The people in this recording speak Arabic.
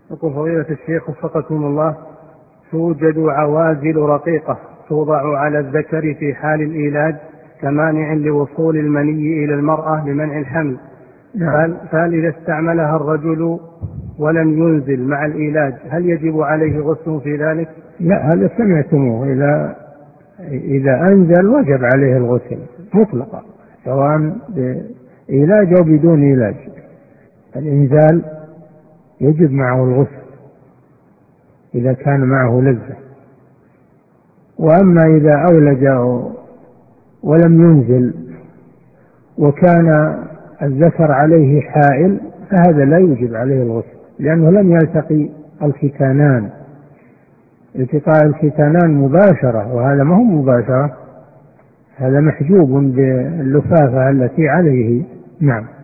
يقول فضيلة الشيخ وفقكم الله، توجد عوازل رقيقة توضع على الذكر في حال الإيلاج كمانع لوصول المني إلى المرأة لمنع الحمل، فهل إذا استعملها الرجل ولم ينزل مع الإيلاج هل يجب عليه غسل في ذلك؟ لا، هذا سمعتموه، إذا أنزل وجب عليه الغسل مطلقا، سواء بإيلاج أو بدون إيلاج. الإنزال يجب معه الغسل إذا كان معه لذة. وأما إذا أولج ولم ينزل وكان الذكر عليه حائل فهذا لا يجب عليه الغسل، لأنه لم يلتقي الختانان. التقاء الختانان مباشرة، وهذا ما هو مباشرة، هذا محجوب باللفافة التي عليه. نعم.